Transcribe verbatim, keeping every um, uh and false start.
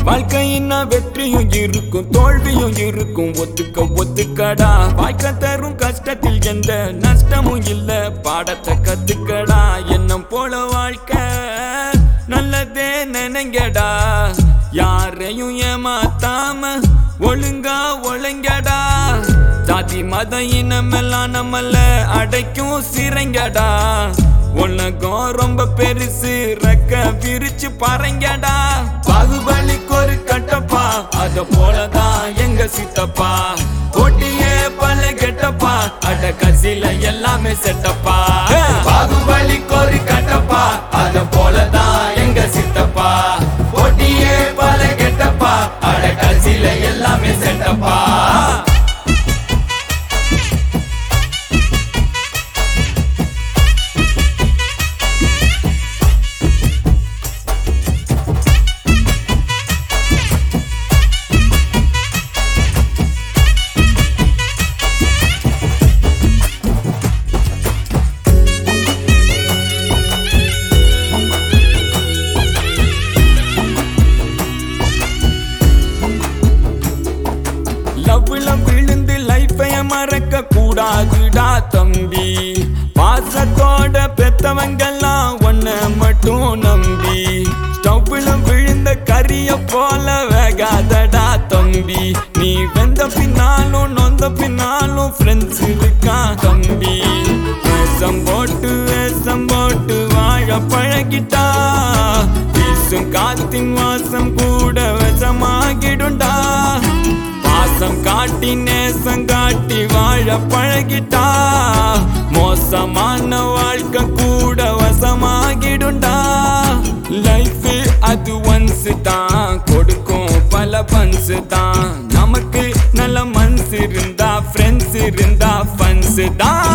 வாழ்க்கையின்னா வெற்றியும் இருக்கும் தோல்வியும் இருக்கும் ஒத்துக்க ஒத்துக்கடா வாழ்க்கை தரும் கஷ்டத்தில் எந்த நஷ்டமும் இல்ல பாடத்தை கத்துக்கடா என்னும் போல வாழ்க்கை நல்லதே நினைங்கடா யாரையும் ஏமாத்தாம ஒழுங்கா ஒழுங்கடா ஜாதி மத இனமெல்லாம் நம்மள அடைக்கும் சிறைங்கடா உலகம் ரொம்ப பெருசு ரெக்க விரிச்சு பறங்கடா பாகுபலிக்கு ஒரு கட்டப்பா அத போலதான் எங்க சித்தப்பா போட்டியே பல கெட்டப்பா அட கசில எல்லாமே செட்டப்பா பாகுபலிக்கு ஒரு கட்டப்பா அத போலதான் எங்க சித்தப்பா போட்டியே பல கெட்டப்பா அட கசில எல்லாமே செட்டப்பா லவ்ல விழுந்து லைஃபைய மறக்க கூடாதுடா தம்பி பாசத்தோட பெத்தவங்கெல்லாம் ஒன்ன மட்டும் நம்பி ஸ்டவ்ல விழுந்த கரிய போல வேகாதடா தம்பி நீ வெந்த பின்னாலும் நொந்த பின்னாலும் ஃப்ரெண்ட்ஸ் இருக்கா தம்பி வேஷம் போட்டு வேஷம் போட்டு வாழ பழகிட்டா வீசும் காத்தின் வாசம் கூட விஷமாகிடுண்டா பாசம் காட்டி நேசம் காட்டி வாழ பழகிட்டா மோசமான வாழ்க்கை கூட வசமாகிடுண்டா லைஃப் அது ஒன்ஸ் தான் கொடுக்கும் பல பன்ஸ் தான் நமக்கு நல்ல மனசு இருந்தா ஃப்ரெண்ட்ஸ் இருந்தா ஃபன்ஸ் தான்